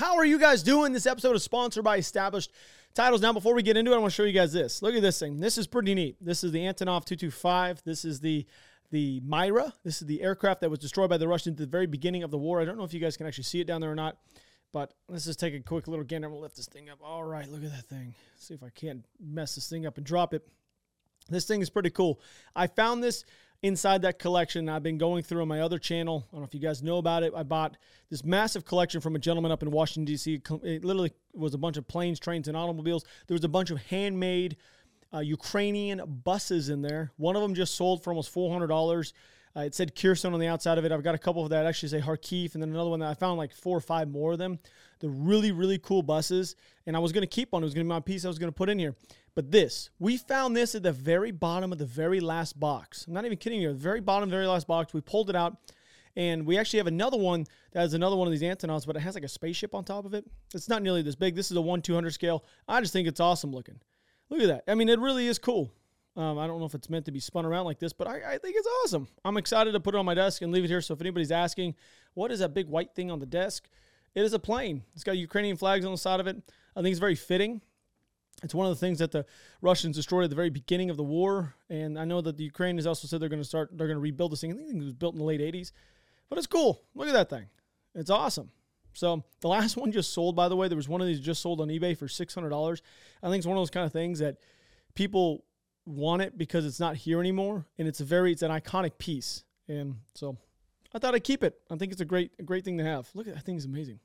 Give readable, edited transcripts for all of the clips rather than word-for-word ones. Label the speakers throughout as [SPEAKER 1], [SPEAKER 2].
[SPEAKER 1] How are you guys doing? This episode is sponsored by Established Titles. Now, before we get into it, I want to show you guys this. Look at this thing. This is pretty neat. This is the Antonov 225. This is the Myra. This is the aircraft that was destroyed by the Russians at the very beginning of the war. I don't know if you guys can actually see it down there or not, but let's just take a quick little gander. I'm going to lift this thing up. All right, look at that thing. See if I can't mess this thing up and drop it. This thing is pretty cool. I found this inside that collection. I've been going through on my other channel. I don't know if you guys know about it. I bought this massive collection from a gentleman up in Washington, D.C. It literally was a bunch of planes, trains, and automobiles. There was a bunch of handmade Ukrainian buses in there. One of them just sold for almost $400. It said Kherson on the outside of it. I've got a couple of that actually say Kharkiv, and then another one that I found like 4 or 5 more of them. They're really, really cool buses, and I was going to keep one. It was going to be my piece I was going to put in here. But we found this at the very bottom of the very last box. I'm not even kidding you. The very bottom, very last box. We pulled it out, and we actually have another one that has another one of these Antonovs, but it has like a spaceship on top of it. It's not nearly this big. This is a 1/200 scale. I just think it's awesome looking. Look at that. I mean, it really is cool. I don't know if it's meant to be spun around like this, but I think it's awesome. I'm excited to put it on my desk and leave it here. So if anybody's asking, what is that big white thing on the desk? It is a plane. It's got Ukrainian flags on the side of it. I think it's very fitting. It's one of the things that the Russians destroyed at the very beginning of the war. And I know that the Ukrainians also said they're going to rebuild this thing. I think it was built in the late 80s. But it's cool. Look at that thing. It's awesome. So the last one just sold, by the way. There was one of these just sold on eBay for $600. I think it's one of those kind of things that people want it because it's not here anymore, and it's an iconic piece. And so I thought I'd keep it. I think it's a great thing to have. Look at that thing, is amazing.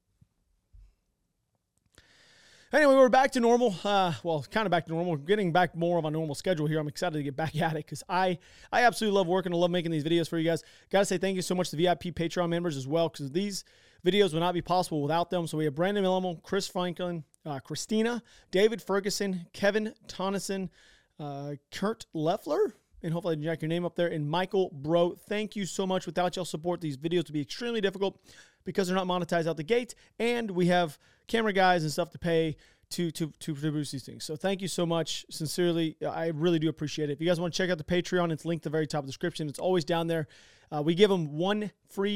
[SPEAKER 1] Anyway, we're back to normal. Kind of back to normal. We're getting back more of a normal schedule here. I'm excited to get back at it because I absolutely love working. I love making these videos for you guys. Got to say thank you so much to VIP Patreon members as well, because these videos would not be possible without them. So we have Brandon Millamo, Chris Franklin, Christina, David Ferguson, Kevin Tonneson, Kurt Leffler, and hopefully I can jack your name up there, and Michael Bro. Thank you so much. Without y'all support, these videos would be extremely difficult because they're not monetized out the gate, and we have camera guys and stuff to pay to produce these things. So thank you so much. Sincerely, I really do appreciate it. If you guys want to check out the Patreon, it's linked at the very top of the description. It's always down there. We give them one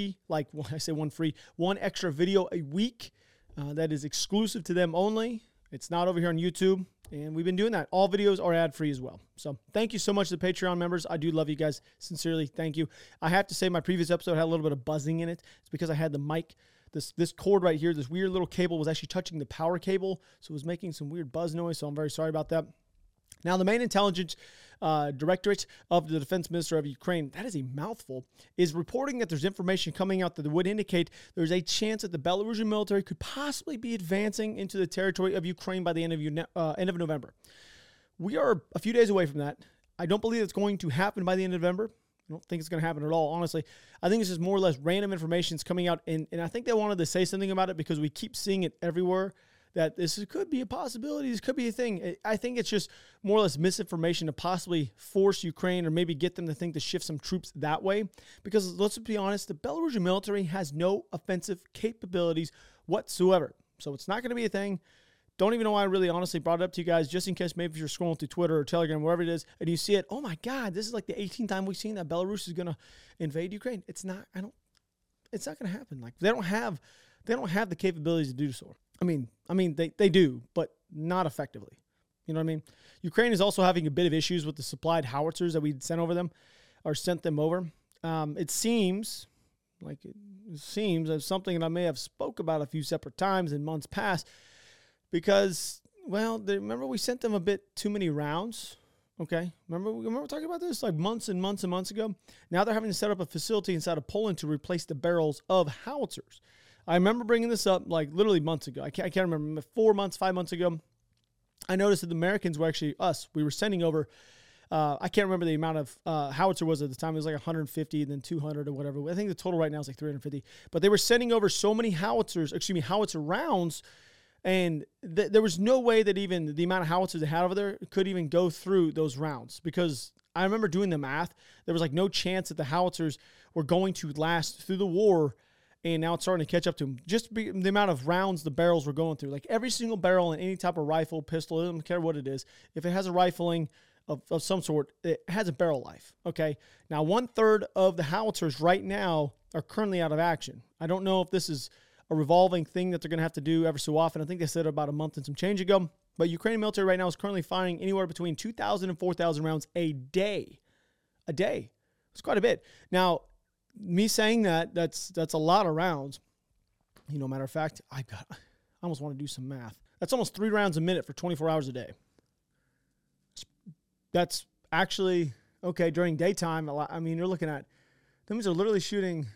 [SPEAKER 1] extra video a week that is exclusive to them only. It's not over here on YouTube, and we've been doing that. All videos are ad-free as well. So thank you so much to the Patreon members. I do love you guys. Sincerely, thank you. I have to say my previous episode had a little bit of buzzing in it. It's because I had the mic, this cord right here, this weird little cable was actually touching the power cable, so it was making some weird buzz noise, so I'm very sorry about that. Now, the main intelligence directorate of the defense minister of Ukraine, that is a mouthful, is reporting that there's information coming out that would indicate there's a chance that the Belarusian military could possibly be advancing into the territory of Ukraine by the end of November. We are a few days away from that. I don't believe it's going to happen by the end of November. I don't think it's going to happen at all, honestly. I think it's just more or less random information coming out, and I think they wanted to say something about it because we keep seeing it everywhere, that this could be a possibility, this could be a thing. I think it's just more or less misinformation to possibly force Ukraine or maybe get them to think to shift some troops that way. Because let's be honest, the Belarusian military has no offensive capabilities whatsoever. So it's not going to be a thing. Don't even know why I really honestly brought it up to you guys, just in case maybe if you're scrolling through Twitter or Telegram, wherever it is, and you see it, oh my God, this is like the 18th time we've seen that Belarus is going to invade Ukraine. It's not going to happen. Like they don't have the capabilities to do so. I mean, they do, but not effectively. You know what I mean? Ukraine is also having a bit of issues with the supplied howitzers that we sent them over. It seems as something that I may have spoke about a few separate times in months past, because, remember we sent them a bit too many rounds. Okay. Remember talking about this like months and months and months ago? Now they're having to set up a facility inside of Poland to replace the barrels of howitzers. I remember bringing this up like literally months ago. I can't remember, 4 months, 5 months ago. I noticed that the Americans were actually we were sending over, I can't remember the amount of howitzer was at the time. It was like 150 and then 200 or whatever. I think the total right now is like 350. But they were sending over so many howitzer rounds, and there was no way that even the amount of howitzers they had over there could even go through those rounds, because I remember doing the math. There was like no chance that the howitzers were going to last through the war. And now it's starting to catch up to them. Just the amount of rounds the barrels were going through. Like every single barrel in any type of rifle, pistol, I don't care what it is. If it has a rifling of some sort, it has a barrel life. Okay. Now 1/3 of the howitzers right now are currently out of action. I don't know if this is a a revolving thing that they're going to have to do ever so often. I think they said about a month and some change ago. But Ukrainian military right now is currently firing anywhere between 2,000 and 4,000 rounds a day. A day. It's quite a bit. Now, me saying that's a lot of rounds. You know, matter of fact, I almost want to do some math. That's almost 3 rounds a minute for 24 hours a day. That's actually, okay, during daytime, I mean, you're looking at, that means they're literally shooting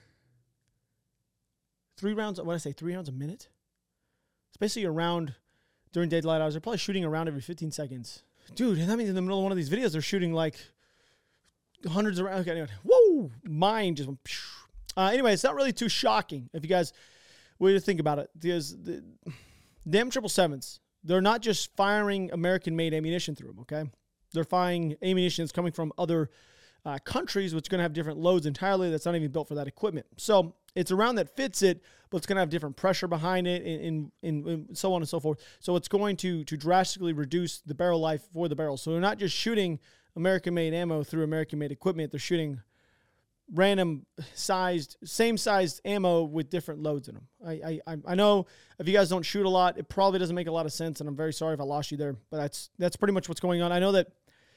[SPEAKER 1] 3 rounds, what did I say, 3 rounds a minute? It's basically a round during daylight hours. They're probably shooting a round every 15 seconds. Dude, and that means in the middle of one of these videos, they're shooting like hundreds of rounds. Okay, anyway, whoa, mine just went. Anyway, it's not really too shocking if you guys were to think about it. Because the M777s, they're not just firing American-made ammunition through them, okay? They're firing ammunition that's coming from other countries, which is going to have different loads entirely that's not even built for that equipment. So it's a round that fits it, but it's going to have different pressure behind it and so on and so forth. So it's going to drastically reduce the barrel life for the barrel. So they're not just shooting American-made ammo through American-made equipment. They're shooting random same-sized ammo with different loads in them. I know if you guys don't shoot a lot, it probably doesn't make a lot of sense, and I'm very sorry if I lost you there, but that's pretty much what's going on. I know that,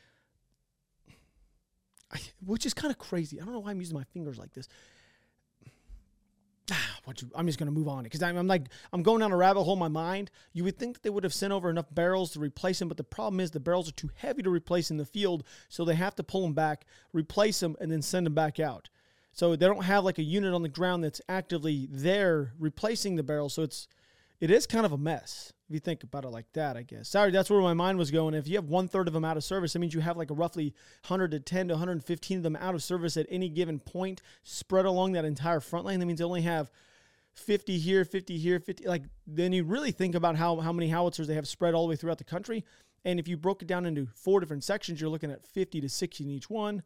[SPEAKER 1] which is kind of crazy. I don't know why I'm using my fingers like this. I'm just going to move on because I'm going down a rabbit hole in my mind. You would think that they would have sent over enough barrels to replace them, but the problem is the barrels are too heavy to replace in the field, so they have to pull them back, replace them, and then send them back out. So they don't have like a unit on the ground that's actively there replacing the barrels, so it is kind of a mess if you think about it like that, I guess. Sorry, that's where my mind was going. If you have 1/3 of them out of service, that means you have like a roughly 110 to 115 of them out of service at any given point spread along that entire front line. That means they only have 50 here, 50 here, 50. Like, then you really think about how many howitzers they have spread all the way throughout the country. And if you broke it down into 4 different sections, you're looking at 50 to 60 in each one.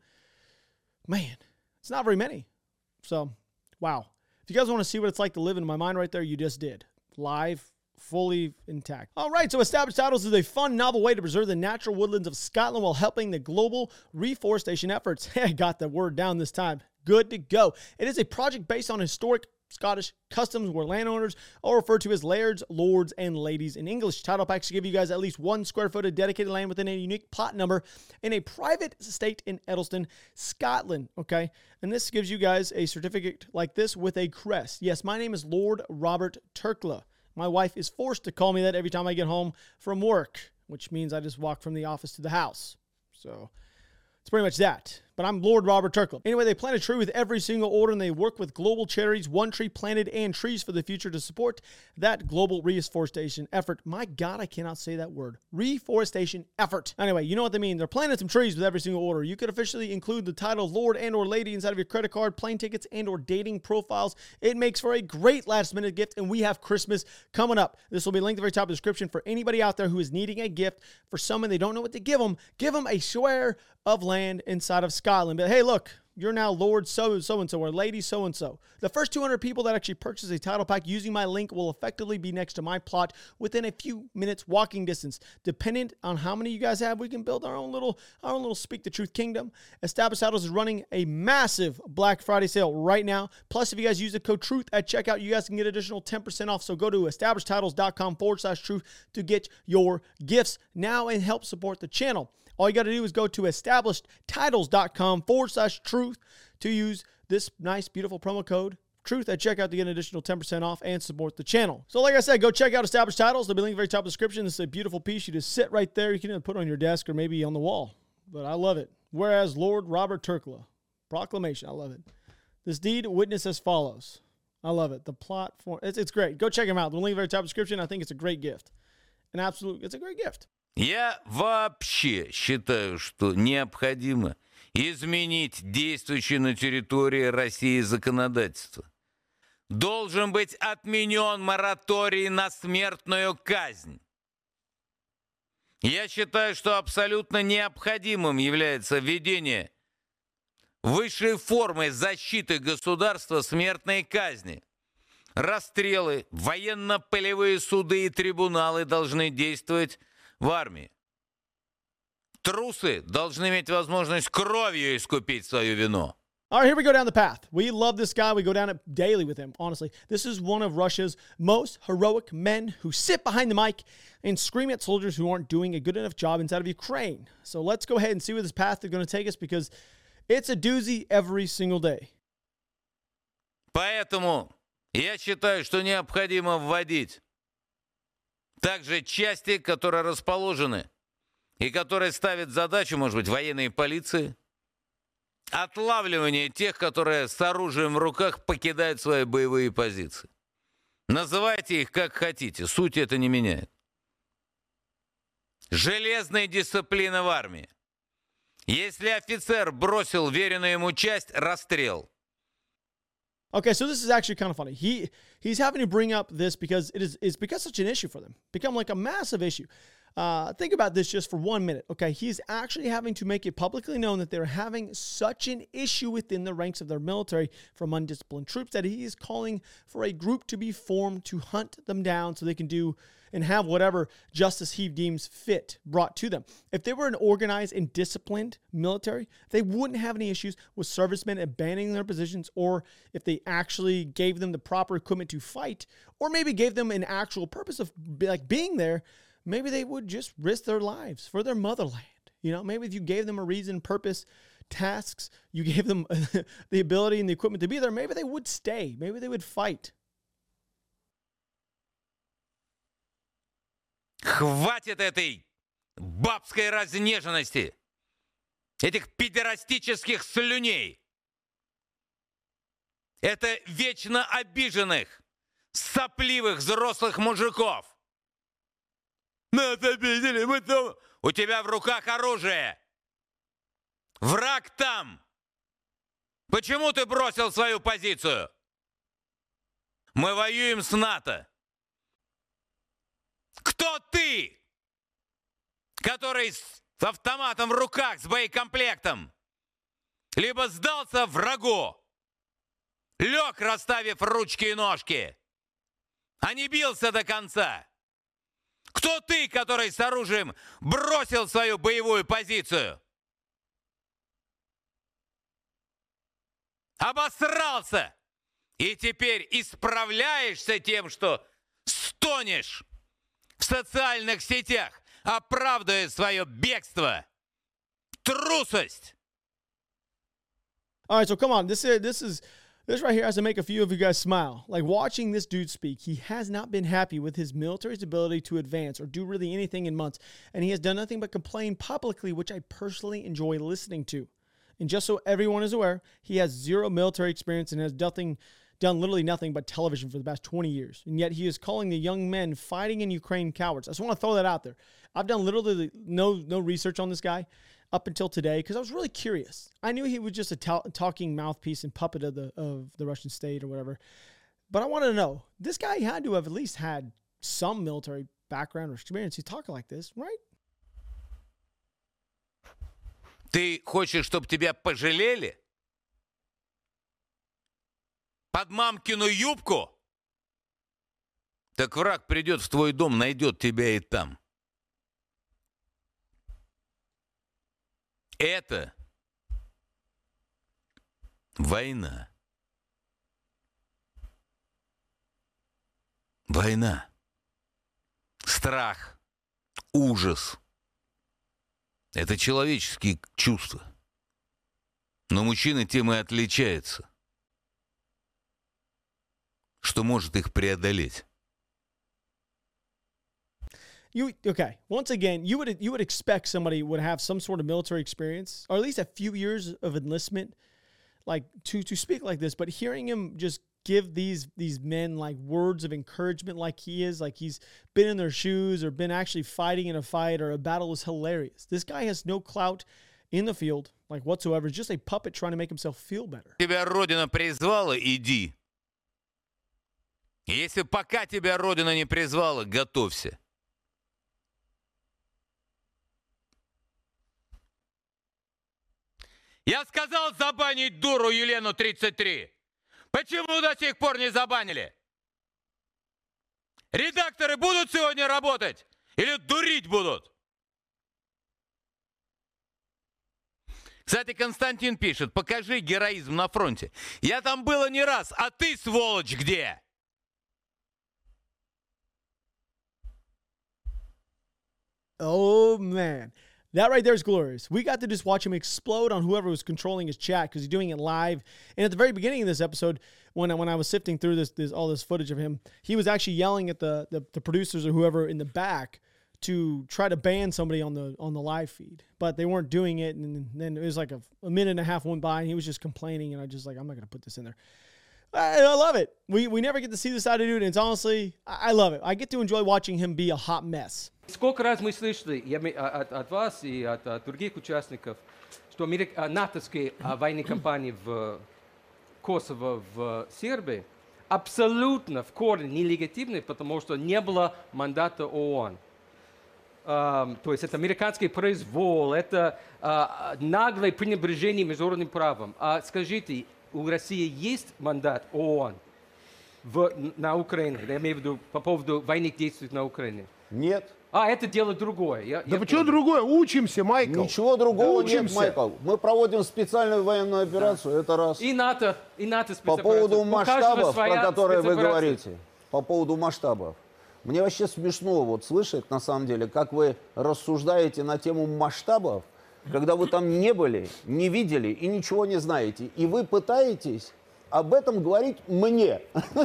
[SPEAKER 1] Man, it's not very many. So, wow. If you guys want to see what it's like to live in my mind right there, you just did. Live, fully intact. All right, so Established Titles is a fun, novel way to preserve the natural woodlands of Scotland while helping the global reforestation efforts. I got the word down this time. Good to go. It is a project based on historic Scottish customs where landowners are referred to as lairds, lords, and ladies in English. Title packs give you guys at least 1 square foot of dedicated land within a unique plot number in a private estate in Edelston, Scotland. Okay, and this gives you guys a certificate like this with a crest. Yes, my name is Lord Robert Turkla. My wife is forced to call me that every time I get home from work, which means I just walk from the office to the house. So it's pretty much that. But I'm Lord Robert Turkle. Anyway, they plant a tree with every single order, and they work with global charities, One Tree Planted and Trees for the Future, to support that global reforestation effort. My God, I cannot say that word. Reforestation effort. Anyway, you know what they mean. They're planting some trees with every single order. You could officially include the title Lord and or Lady inside of your credit card, plane tickets, and or dating profiles. It makes for a great last-minute gift, and we have Christmas coming up. This will be linked at the very top of the description for anybody out there who is needing a gift for someone they don't know what to give them. Give them a square of land inside of Scotland. But hey, look, you're now Lord so-and-so or Lady so-and-so. The first 200 people that actually purchase a title pack using my link will effectively be next to my plot within a few minutes walking distance. Dependent on how many you guys have, we can build our own little Speak the Truth kingdom. Established Titles is running a massive Black Friday sale right now. Plus, if you guys use the code TRUTH at checkout, you guys can get additional 10% off. So go to establishedtitles.com/truth to get your gifts now and help support the channel. All you got to do is go to establishedtitles.com/truth to use this nice, beautiful promo code TRUTH at checkout to get an additional 10% off and support the channel. So like I said, go check out Established Titles. They'll be linked at the very top of the description. This is a beautiful piece. You just sit right there. You can even put it on your desk or maybe on the wall. But I love it. Whereas Lord Robert Turkla. Proclamation. I love it. This deed witnessed as follows. I love it. The plot form. It's great. Go check them out. The link at the very top of the description. I think it's a great gift. It's a great gift.
[SPEAKER 2] Я вообще считаю, что необходимо изменить действующее на территории России законодательство. Должен быть отменен мораторий на смертную казнь. Я считаю, что абсолютно необходимым является введение высшей формы защиты государства смертной казни. Расстрелы, военно-полевые суды и трибуналы должны действовать в армии. Трусы должны иметь возможность кровью искупить свою вину.
[SPEAKER 1] All right, here we go down the path. We love this guy. We go down it daily with him, honestly. This is one of Russia's most heroic men who sit behind the mic and scream at soldiers who aren't doing a good enough job inside of Ukraine. So let's go ahead and see where this path is going to take us, because it's a doozy every single day.
[SPEAKER 2] Поэтому я считаю, что необходимо вводить также части, которые расположены и которые ставят задачу, может быть, военной полиции, отлавливание тех, которые с оружием в руках покидают свои боевые позиции. Называйте их как хотите, суть это не меняет. Железная дисциплина в армии. Если офицер бросил веренную ему часть, расстрел.
[SPEAKER 1] Okay, so this is actually kind of funny. He's having to bring up this because it's become such an issue for them, become like a massive issue. Think about this just for 1 minute. Okay, he's actually having to make it publicly known that they're having such an issue within the ranks of their military from undisciplined troops that he is calling for a group to be formed to hunt them down so they can do and have whatever justice he deems fit brought to them. If they were an organized and disciplined military, they wouldn't have any issues with servicemen abandoning their positions, or if they actually gave them the proper equipment to fight, or maybe gave them an actual purpose of like being there, maybe they would just risk their lives for their motherland. You know, maybe if you gave them a reason, purpose, tasks, you gave them the ability and the equipment to be there, maybe they would stay. Maybe they would fight.
[SPEAKER 2] Хватит этой бабской разнеженности, этих педерастических слюней. Это вечно обиженных, сопливых взрослых мужиков. Нас обидели, мы там. У тебя в руках оружие. Враг там. Почему ты бросил свою позицию? Мы воюем с НАТО. Кто ты, который с автоматом в руках, с боекомплектом, либо сдался врагу, лег, расставив ручки и ножки, а не бился до конца? Кто ты, который с оружием бросил свою боевую позицию? Обосрался и теперь исправляешься тем, что стонешь в социальных сетях, оправдывая свое бегство. Трусость.
[SPEAKER 1] All right, so come on. This right here has to make a few of you guys smile. Like watching this dude speak, he has not been happy with his military's ability to advance or do really anything in months, and he has done nothing but complain publicly, which I personally enjoy listening to. And just so everyone is aware, he has zero military experience and has done literally nothing but television for the past 20 years. And yet he is calling the young men fighting in Ukraine cowards. I just want to throw that out there. I've done literally no research on this guy up until today because I was really curious. I knew he was just a talking mouthpiece and puppet of the Russian state or whatever. But I wanted to know, this guy had to have at least had some military background or experience. He's talking like this, right?
[SPEAKER 2] Ты хочешь, чтобы тебя пожалели? Под мамкину юбку? Так враг придет в твой дом, найдет тебя и там. Это война. Война. Страх. Ужас. Это человеческие чувства. Но мужчина тем и отличается, что может их преодолеть.
[SPEAKER 1] Okay, once again, you would expect somebody would have some sort of military experience, or at least a few years of enlistment, like to speak like this. But hearing him just give these men like words of encouragement, like he's been in their shoes or been actually fighting in a fight or a battle, is hilarious. This guy has no clout in the field, like whatsoever. It's just a puppet trying to make himself feel better.
[SPEAKER 2] Тебя Родина призвала, иди. Если пока тебя Родина не призвала, готовься. Я сказал забанить дуру Елену 33. Почему до сих пор не забанили? Редакторы будут сегодня работать или дурить будут? Кстати, Константин пишет, покажи героизм на фронте. Я там было не раз, а ты, сволочь, где?
[SPEAKER 1] Oh, man. That right there is glorious. We got to just watch him explode on whoever was controlling his chat because he's doing it live. And at the very beginning of this episode, when I was sifting through all this footage of him, he was actually yelling at the producers or whoever in the back to try to ban somebody on the live feed. But they weren't doing it. And then it was like a minute and a half went by and he was just complaining. And I just like, I'm not going to put this in there. I love it. We never get to see this side of dude. And it's honestly, I love it. I get to enjoy watching him be a hot mess.
[SPEAKER 3] Сколько раз мы слышали от вас и от других участников, что натовские военные кампании в Косово, в Сербии абсолютно в корне нелегитимны, потому что не было мандата ООН. То есть это американский произвол, это наглое пренебрежение международным правом. А скажите, у России есть мандат ООН на Украине? Я имею в виду по поводу военных действий на Украине.
[SPEAKER 4] Нет.
[SPEAKER 3] Это дело другое.
[SPEAKER 5] Да почему другое? Учимся, Майкл.
[SPEAKER 4] Ничего другого
[SPEAKER 5] Учимся.
[SPEAKER 4] нет, Майкл. Мы проводим специальную военную операцию, это раз.
[SPEAKER 3] И НАТО
[SPEAKER 4] По поводу масштабов, про которые вы говорите, по поводу масштабов. Мне вообще смешно вот слышать, на самом деле, как вы рассуждаете на тему масштабов, когда вы там не были, не видели и ничего не знаете. И вы пытаетесь об этом говорить мне.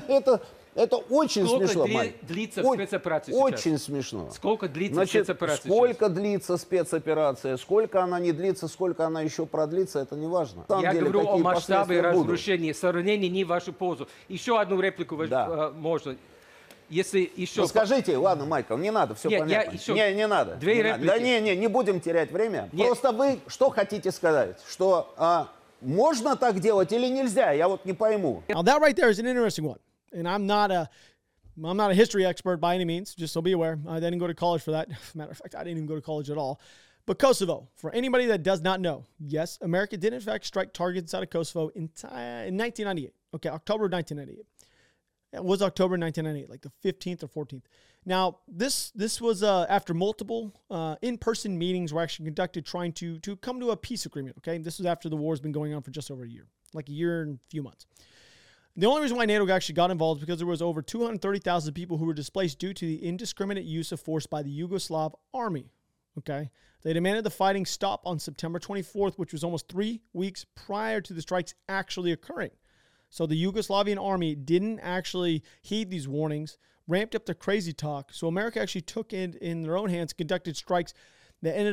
[SPEAKER 4] Это очень смешно, Майк.
[SPEAKER 3] Сколько длится спецоперация сейчас?
[SPEAKER 4] Очень смешно.
[SPEAKER 3] Сколько длится спецоперация
[SPEAKER 4] сколько длится спецоперация, сколько она не длится, сколько она еще продлится, это не важно.
[SPEAKER 3] Я говорю о масштабе разрушения, сравнение не в вашу пользу. Еще одну реплику можно. Если еще...
[SPEAKER 4] Ну, скажите, ладно, Майкл, не надо, все понятно. Не надо.
[SPEAKER 3] Две реплики.
[SPEAKER 4] Да не будем терять время. Просто вы что хотите сказать? Что можно так делать или нельзя? Я вот не пойму.
[SPEAKER 1] Now that right there is an interesting one. And I'm not a history expert by any means, just so be aware. I didn't go to college for that. As a matter of fact, I didn't even go to college at all. But Kosovo, for anybody that does not know, yes, America did in fact strike targets out of Kosovo in 1998. Okay, October 1998. It was October 1998, like the 15th or 14th. Now, this was after multiple in-person meetings were actually conducted trying to come to a peace agreement, okay? This was after the war has been going on for just over a year, like a year and a few months. The only reason why NATO actually got involved is because there was over 230,000 people who were displaced due to the indiscriminate use of force by the Yugoslav army, okay? They demanded the fighting stop on September 24th, which was almost 3 weeks prior to the strikes actually occurring. So the Yugoslavian army didn't actually heed these warnings, ramped up their crazy talk. So America actually took it in their own hands, conducted strikes that ended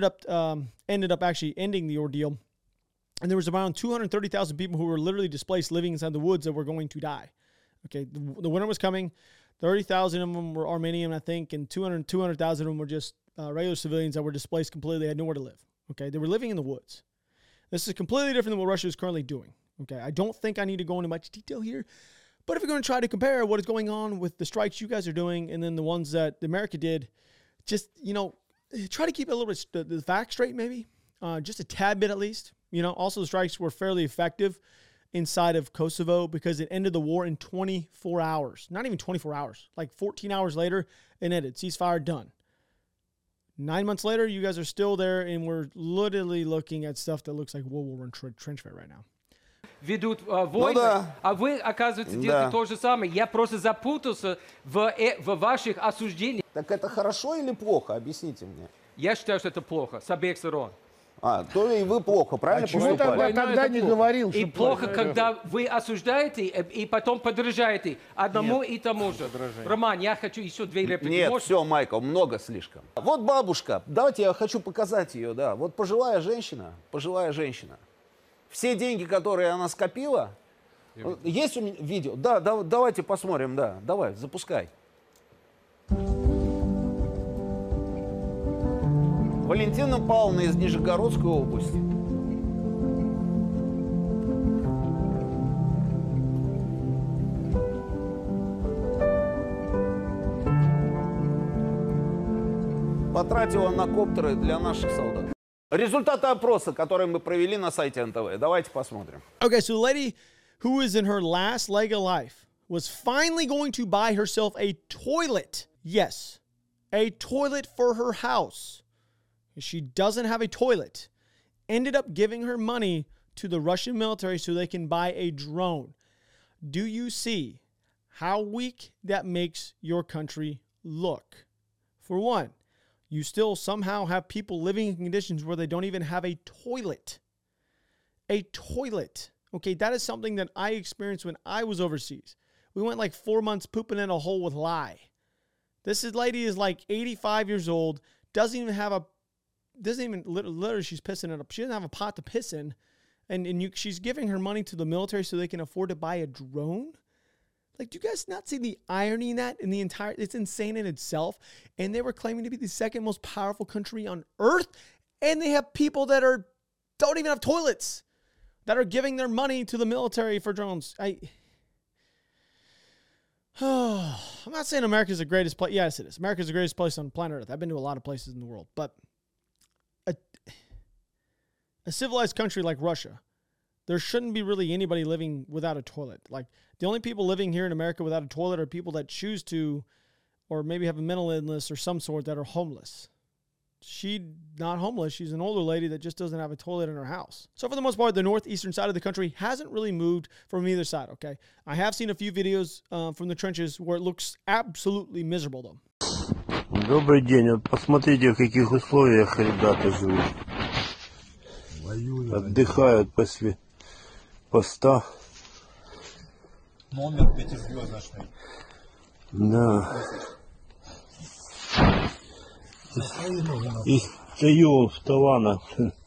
[SPEAKER 1] up actually ending the ordeal. And there was around 230,000 people who were literally displaced living inside the woods that were going to die. Okay, the winter was coming. 30,000 of them were Armenian, I think, and 200,000 of them were just regular civilians that were displaced completely. They had nowhere to live. Okay, they were living in the woods. This is completely different than what Russia is currently doing. Okay, I don't think I need to go into much detail here, but if you're going to try to compare what is going on with the strikes you guys are doing and then the ones that America did, just, try to keep a little bit the facts straight maybe, just a tad bit at least. Also the strikes were fairly effective inside of Kosovo because it ended the war in 24 hours. Not even 24 hours, like 14 hours later, it ended. Ceasefire done. 9 months later, you guys are still there, and we're literally looking at stuff that looks like World War I trench fight right now.
[SPEAKER 3] Ведут войны, а вы, оказывается, делаете то же самое. Я просто запутался в ваших осуждениях.
[SPEAKER 4] Так это хорошо или плохо? Объясните мне.
[SPEAKER 3] Я считаю, что это плохо, с обеих сторон.
[SPEAKER 4] То и вы плохо, правильно поступаете?
[SPEAKER 5] Тогда не говорил,
[SPEAKER 3] что и плохо, когда вы осуждаете и потом подражаете одному и тому же. Роман, я хочу еще две реплики.
[SPEAKER 4] Нет, все, Майкл, много слишком. Вот бабушка, давайте я хочу показать ее, да. Вот пожилая женщина. Все деньги, которые она скопила, есть у меня видео? Да, давайте посмотрим, да. Давай, запускай. Валентина Павловна из Нижегородской области. Потратила на коптеры для наших солдат. Результаты опроса, который мы провели на сайте НТВ. Давайте посмотрим.
[SPEAKER 1] Okay, so the lady who is in her last leg of life was finally going to buy herself a toilet. Yes, a toilet for her house. She doesn't have a toilet ended up giving her money to the Russian military so they can buy a drone. Do you see how weak that makes your country look? For one, you still somehow have people living in conditions where they don't even have a toilet. A toilet. Okay, that is something that I experienced when I was overseas. We went like 4 months pooping in a hole with lye. This lady is like 85 years old, literally she's pissing it up. She doesn't have a pot to piss in. And she's giving her money to the military so they can afford to buy a drone? Like, do you guys not see the irony in that? It's insane in itself. And they were claiming to be the second most powerful country on earth. And they have people that don't even have toilets, that are giving their money to the military for drones. I'm not saying America's the greatest place. Yes, it is. America's the greatest place on planet Earth. I've been to a lot of places in the world. But a civilized country like Russia, there shouldn't be really anybody living without a toilet. Like, the only people living here in America without a toilet are people that choose to, or maybe have a mental illness or some sort, that are homeless. She's not homeless. She's an older lady that just doesn't have a toilet in her house. So for the most part, the northeastern side of the country hasn't really moved from either side, okay? I have seen a few videos from the trenches where it looks absolutely miserable, though.
[SPEAKER 6] Добрый день. Вот посмотрите, в каких условиях ребята живут. Отдыхают после поста.
[SPEAKER 7] Номер пятизвездочный.
[SPEAKER 6] Да. Из Таёв, Тавана.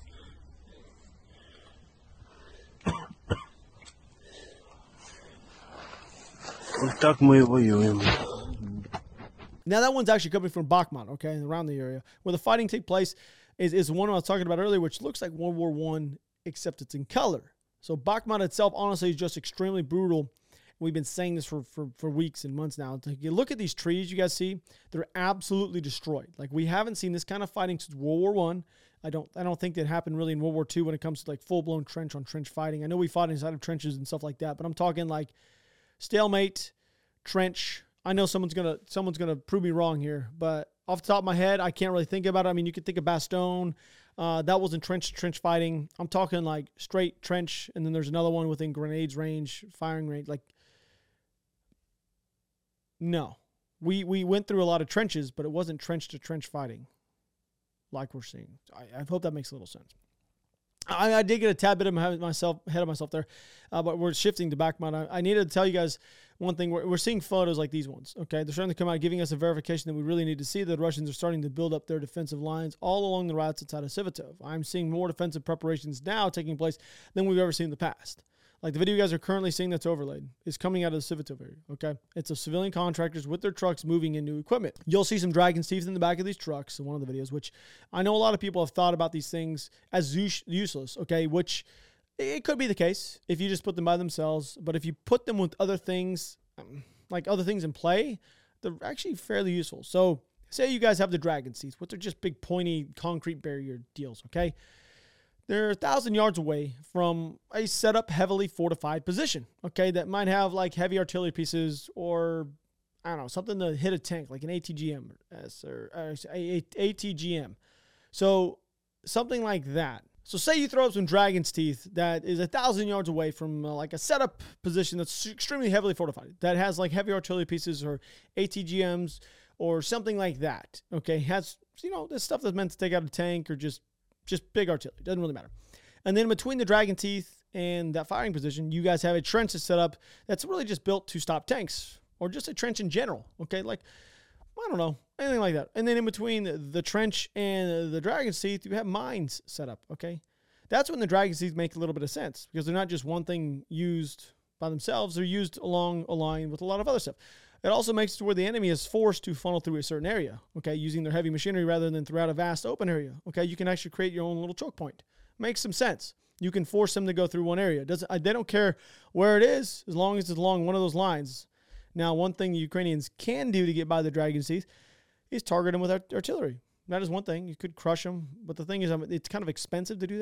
[SPEAKER 6] Вот так мы и воюем.
[SPEAKER 1] Now, that one's actually coming from Bakhmut, okay, around the area. Where the fighting take place is one I was talking about earlier, which looks like World War I, except it's in color. So Bakhmut itself, honestly, is just extremely brutal. We've been saying this for weeks and months now. You look at these trees you guys see, they're absolutely destroyed. Like, we haven't seen this kind of fighting since World War I. I don't think that happened really in World War II when it comes to like full-blown trench on trench fighting. I know we fought inside of trenches and stuff like that, but I'm talking like stalemate, trench. I know someone's gonna prove me wrong here, but off the top of my head, I can't really think about it. I mean, you could think of Bastogne. That wasn't trench fighting. I'm talking like straight trench, and then there's another one within grenades range, firing range. Like, no, we went through a lot of trenches, but it wasn't trench to trench fighting like we're seeing. I hope that makes a little sense. I did get a tad bit ahead of myself there, but we're shifting to Bakhmut. I needed to tell you guys one thing. We're seeing photos like these ones, okay? They're starting to come out giving us a verification that we really need to see that the Russians are starting to build up their defensive lines all along the routes outside of Sivitov. I'm seeing more defensive preparations now taking place than we've ever seen in the past. Like the video you guys are currently seeing that's overlaid is coming out of the Sivitov area, okay? It's of civilian contractors with their trucks moving in new equipment. You'll see some Dragon's Teeth in the back of these trucks in one of the videos, which I know a lot of people have thought about these things as useless, okay? Which it could be the case if you just put them by themselves, but if you put them with other things, like other things in play, they're actually fairly useful. So say you guys have the Dragon's Teeth, which are just big pointy concrete barrier deals, okay? They're 1,000 yards away from a set up heavily fortified position, okay, that might have like heavy artillery pieces or, I don't know, something to hit a tank like an ATGM or ATGM. So something like that. So say you throw up some Dragon's Teeth that is 1,000 yards away from like a setup position that's extremely heavily fortified, that has like heavy artillery pieces or ATGMs or something like that, okay, has, you know, this stuff that's meant to take out a tank or just big artillery. Doesn't really matter. And then between the Dragon Teeth and that firing position, you guys have a trench that's set up that's really just built to stop tanks or just a trench in general. Okay, like, I don't know, anything like that. And then in between the trench and the Dragon's Teeth, you have mines set up. Okay, that's when the Dragon's Teeth make a little bit of sense because they're not just one thing used by themselves. They're used along a line with a lot of other stuff. It also makes it to where the enemy is forced to funnel through a certain area, okay, using their heavy machinery rather than throughout a vast open area, okay? You can actually create your own little choke point. Makes some sense. You can force them to go through one area. They don't care where it is as long as it's along one of those lines. Now, one thing the Ukrainians can do to get by the Dragon's Teeth is target them with artillery. That is one thing. You could crush them, but the thing is it's kind of expensive to do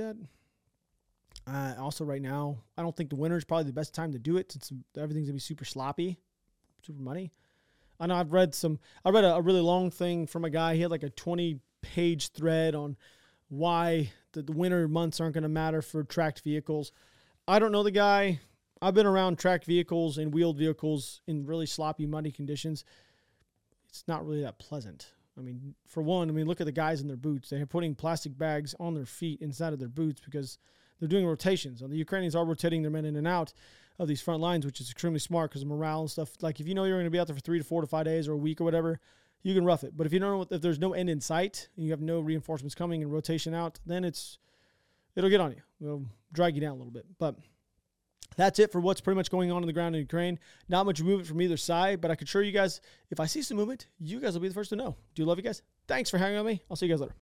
[SPEAKER 1] that. Also, right now, I don't think the winter is probably the best time to do it since everything's going to be super sloppy. Super money. I know I read a really long thing from a guy. He had like a 20-page thread on why the winter months aren't going to matter for tracked vehicles. I don't know the guy. I've been around tracked vehicles and wheeled vehicles in really sloppy, muddy conditions. It's not really that pleasant. I mean, for one, look at the guys in their boots. They're putting plastic bags on their feet inside of their boots because they're doing rotations. The Ukrainians are rotating their men in and out of these front lines, which is extremely smart because of morale and stuff. Like, if you know you're going to be out there for 3 to 4 to 5 days or a week or whatever, you can rough it. But if you don't know, if there's no end in sight and you have no reinforcements coming and rotation out, then it'll get on you. It'll drag you down a little bit. But that's it for what's pretty much going on the ground in Ukraine. Not much movement from either side, but I can assure you guys, if I see some movement, you guys will be the first to know. Do love you guys. Thanks for hanging out with me. I'll see you guys later.